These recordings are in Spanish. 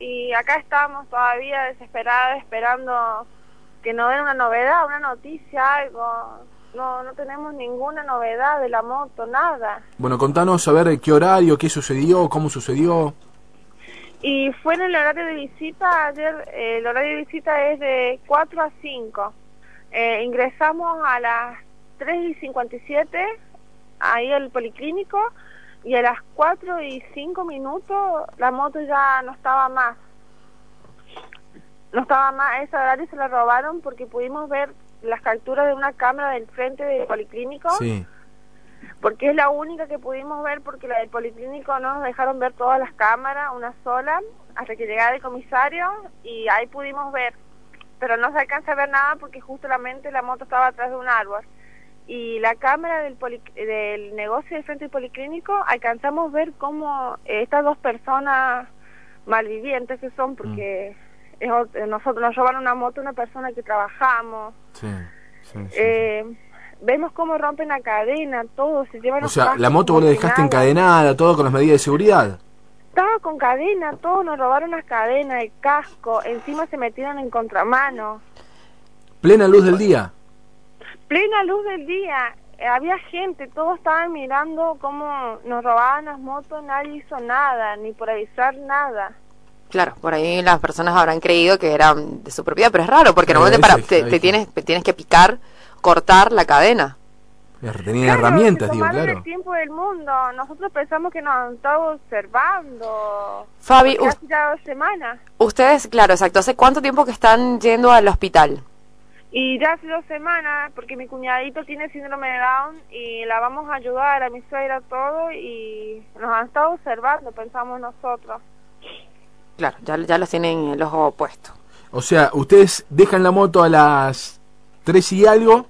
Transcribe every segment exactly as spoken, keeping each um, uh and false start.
y acá estamos todavía desesperados esperando que nos den una novedad, una noticia, algo. No, no tenemos ninguna novedad de la moto, nada. Bueno, contanos a ver qué horario, qué sucedió, cómo sucedió. Y fue en el horario de visita, ayer eh, el horario de visita es de cuatro a cinco. Eh, ingresamos a las tres y cincuenta y siete, ahí al policlínico, y a las cuatro y cinco minutos la moto ya no estaba más. No estaba más, ese horario se la robaron porque pudimos ver las capturas de una cámara del frente del policlínico. Sí. Porque es la única que pudimos ver, porque la del policlínico no nos dejaron ver todas las cámaras, una sola, hasta que llegara el comisario, y ahí pudimos ver. Pero no se alcanza a ver nada porque justamente la moto estaba atrás de un árbol. Y la cámara del, poli, del negocio del frente del policlínico, alcanzamos a ver cómo eh, estas dos personas malvivientes que son, porque mm. es, nosotros nos robaron una moto, una persona que trabajamos. Sí, sí, sí, eh, sí. Vemos cómo rompen la cadena, todo, se llevan... O sea, la moto vos la dejaste encadenada, todo con las medidas de seguridad. Estaba con cadena, todo, nos robaron las cadenas, el casco, encima se metieron en contramano. ¿Plena luz del día? Plena luz del día, eh, había gente, todos estaban mirando cómo nos robaban las motos, nadie hizo nada, ni por avisar nada. Claro, por ahí las personas habrán creído que eran de su propiedad, pero es raro, porque normalmente para, te, te, tienes, te tienes que picar, cortar la cadena. Tenía claro, herramientas, digo, claro. El tiempo del mundo. Nosotros pensamos que nos estaba observando. Fabi, hace ya dos semanas. Ustedes, claro, exacto. ¿Hace cuánto tiempo que están yendo al hospital? Y ya hace dos semanas, porque mi cuñadito tiene síndrome de Down y la vamos a ayudar a mi suegra todo y nos han estado observando, pensamos nosotros. Claro, ya, ya los tienen el ojo puesto. O sea, ustedes dejan la moto a las tres y algo.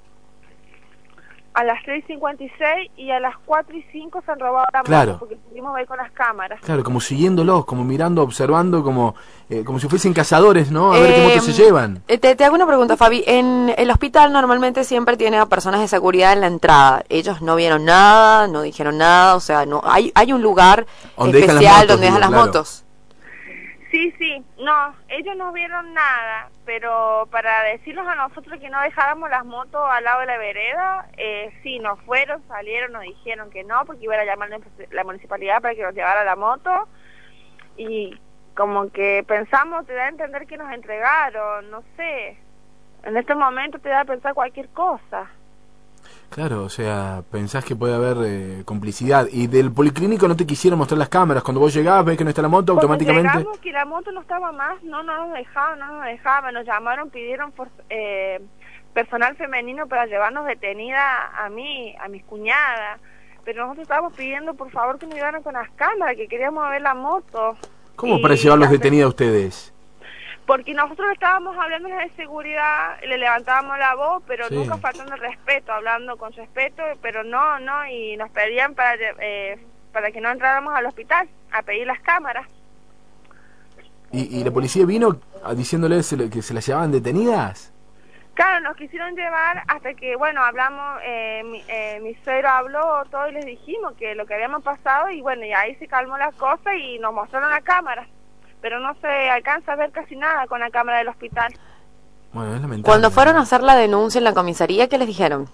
A las tres y cincuenta y seis y a las cuatro y cinco se han robado la claro. moto porque pudimos ver con las cámaras. Claro, como siguiéndolos, como mirando, observando, como eh, como si fuesen cazadores, ¿no? A eh, ver qué motos se llevan. Te, te hago una pregunta, Fabi. En el hospital normalmente siempre tiene a personas de seguridad en la entrada. Ellos no vieron nada, no dijeron nada, o sea, no hay hay un lugar donde especial dejan motos, donde dejan digo, las claro. motos. Sí, sí, no, ellos no vieron nada, pero para decirnos a nosotros que no dejáramos las motos al lado de la vereda, eh, sí, nos fueron, salieron, nos dijeron que no, porque iban a llamar a la municipalidad para que nos llevara la moto, y como que pensamos, te da a entender que nos entregaron, no sé, en este momento te da a pensar cualquier cosa. Claro, o sea, pensás que puede haber eh, complicidad. ¿Y del policlínico no te quisieron mostrar las cámaras? Cuando vos llegás, ves que no está la moto, Cuando automáticamente... llegamos que la moto no estaba más, no, no nos dejaban, no nos dejaban, nos llamaron, pidieron por, eh, personal femenino para llevarnos detenida a mí, a mis cuñadas, pero nosotros estábamos pidiendo por favor que nos llevaran con las cámaras, que queríamos ver la moto. ¿Cómo para llevarlos detenidos a ustedes? Porque nosotros estábamos hablando de seguridad, le levantábamos la voz, pero sí. Nunca faltando el respeto, hablando con respeto, pero no, no, y nos pedían para eh, para que no entráramos al hospital, a pedir las cámaras. ¿Y, y la policía vino diciéndoles que se las llevaban detenidas? Claro, nos quisieron llevar hasta que, bueno, hablamos, eh, mi, eh, mi suegro habló todo y les dijimos que lo que habíamos pasado, y bueno, y ahí se calmó la cosa y nos mostraron la cámara. Pero no se alcanza a ver casi nada con la cámara del hospital. Bueno, es lamentable. Cuando fueron a hacer la denuncia en la comisaría, ¿qué les dijeron?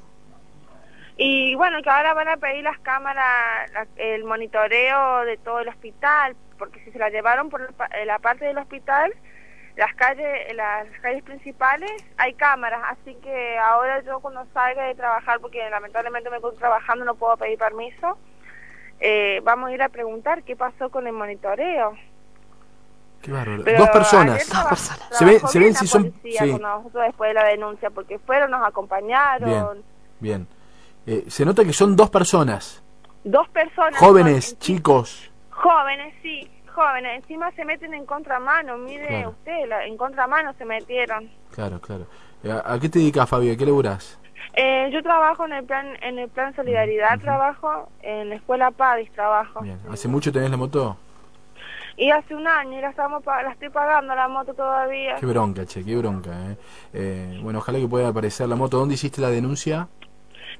Y bueno, que ahora van a pedir las cámaras, la, el monitoreo de todo el hospital, porque si se la llevaron por la, la parte del hospital, las calles, las calles principales, hay cámaras, así que ahora yo cuando salga de trabajar, porque lamentablemente me encuentro trabajando, no puedo pedir permiso, eh, vamos a ir a preguntar qué pasó con el monitoreo. Qué bárbaro. Dos personas. Dos personas. Se ven, se ven si son. Sí. Con nosotros después de la denuncia, porque fueron, nos acompañaron. Bien, bien. Eh, se nota que son dos personas. Dos personas. Jóvenes, son, chicos. Jóvenes, sí, jóvenes. Encima se meten en contramano, mire claro. usted, la, en contramano se metieron. Claro, claro. ¿A, a qué te dedicas, Fabio? ¿A qué laburás? Eh, yo trabajo en el plan en el plan Solidaridad, uh-huh. trabajo en la escuela Padis, trabajo. Bien. ¿Hace mucho tenés la moto? Y hace un año y la, estamos, la estoy pagando la moto todavía. Qué bronca, che, qué bronca. Eh. Eh, bueno, ojalá que pueda aparecer la moto. ¿Dónde hiciste la denuncia?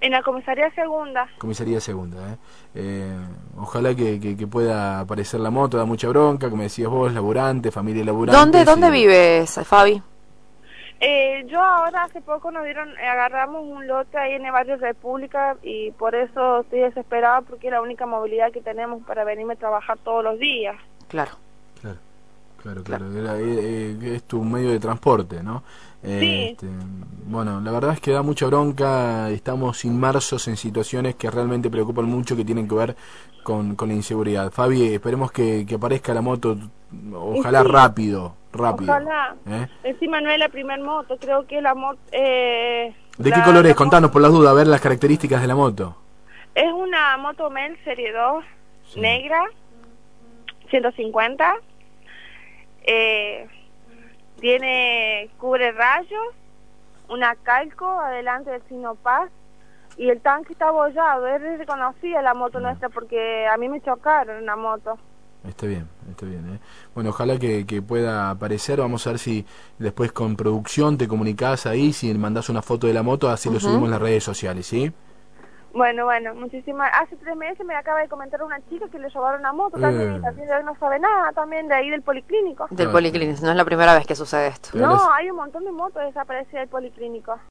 En la comisaría segunda. Comisaría segunda, ¿eh? Eh, ojalá que, que, que pueda aparecer la moto, da mucha bronca, como decías vos, laburante, familia laburante. ¿Dónde, dónde y... vives, Fabi? Eh, yo ahora hace poco nos dieron, eh, agarramos un lote ahí en el barrio República y por eso estoy desesperada porque es la única movilidad que tenemos para venirme a trabajar todos los días. Claro. Claro, claro, claro. Era, eh, eh, es tu medio de transporte, ¿no? Eh, Sí. Este, bueno, la verdad es que da mucha bronca, estamos inmersos en situaciones que realmente preocupan mucho, que tienen que ver con, con la inseguridad. Fabi, esperemos que, que aparezca la moto, ojalá Sí. rápido, rápido. Ojalá. ¿Eh? Encima no es la primer moto, creo que la moto... Eh, ¿De la, qué color es? la Contanos moto- por las dudas, a ver las características de la moto. Es una moto Mel Serie dos, Sí. negra, ciento cincuenta. Eh, tiene cubre rayos, una calco adelante del signo Paz y el tanque está abollado. Es reconocida la moto nuestra porque a mí me chocaron en la moto. Está bien, está bien. ¿eh? Bueno, ojalá que, que pueda aparecer. Vamos a ver si después con producción te comunicás ahí, si mandás una foto de la moto, así lo Ujú. subimos en las redes sociales, ¿sí? Bueno, bueno, muchísimas... Hace tres meses me acaba de comentar una chica que le robaron una moto también, Eh. y también de ahí no sabe nada, también de ahí del policlínico. Del Ah, policlínico, no es la primera vez que sucede esto. Pero No, las- hay un montón de motos desaparecidas del policlínico.